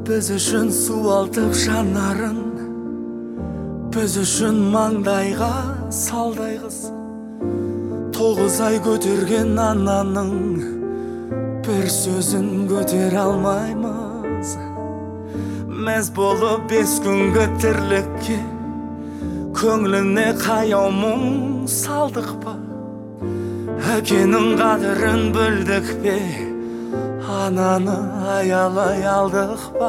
Біз үшін суалтып жанарын, біз үшін маңдайға салдай қыз. 9 ай көтерген ананың бір сөзін көтер алмаймыз. Мәз болып 5 күнгі тірлікке көңіліне қаяу мұң салдық па? Әкенің қадірін білдік пе? Ананы аялай алдық па?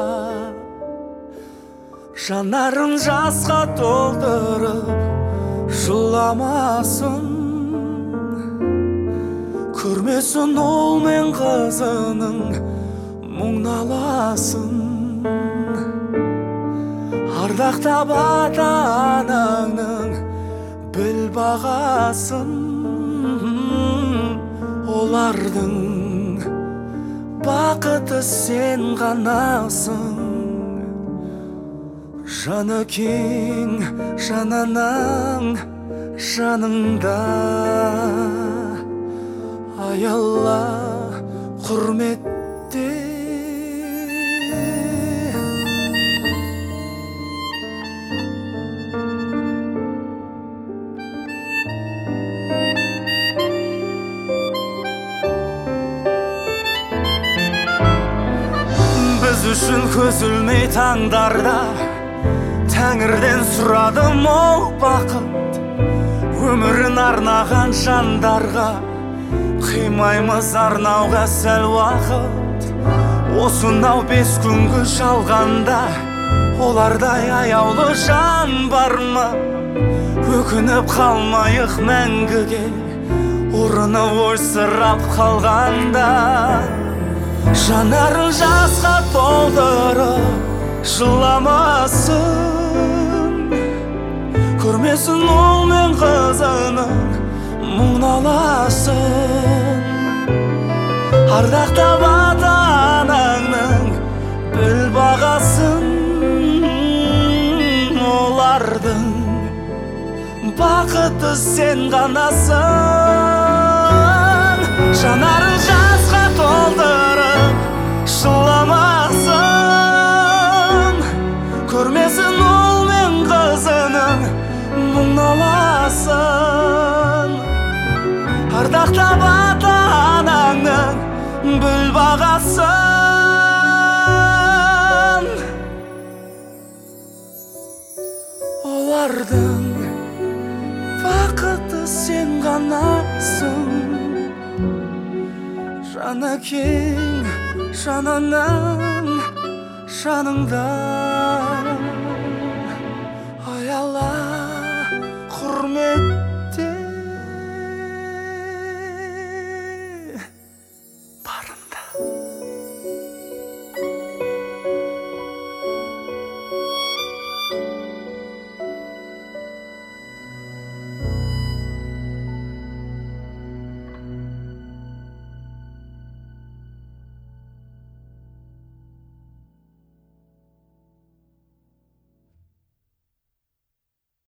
Жанарын жасқа толтырып жыламасын, көрмесін ол мен қызының мұңналасын. Ардақтап ата-анаңның біл бағасын, олардың бақыты сен ғанасың. Жаны кең жананың жаныңда, аяла құрметте. Біз үшін көз ілмей таңдарда Тәңірден сұрадым ол бақыт. Өмірін арнаған жандарға қимаймыз арнауға сәл уақыт. Осынау 5 күнгі жалғанда олардай аяулы жан бар ма? Өкініп қалмайық мәңгіге, орны ойсырап қалғанда. Жанарын жасқа толтырып жыламасын, көрмесін ол мен қызының мұңналасын. Ардақтап ата-анаңның біл бағасын, олардың бақыты сен ғанасың. Жанарын жасқа толтырып жыламасын, көрмесін ол мен қызының мұңналасын. Ардақтап ата-анаңның біл бағасын, олардың бақыты сен ғанасың. Жаны кең жананың жаныңда.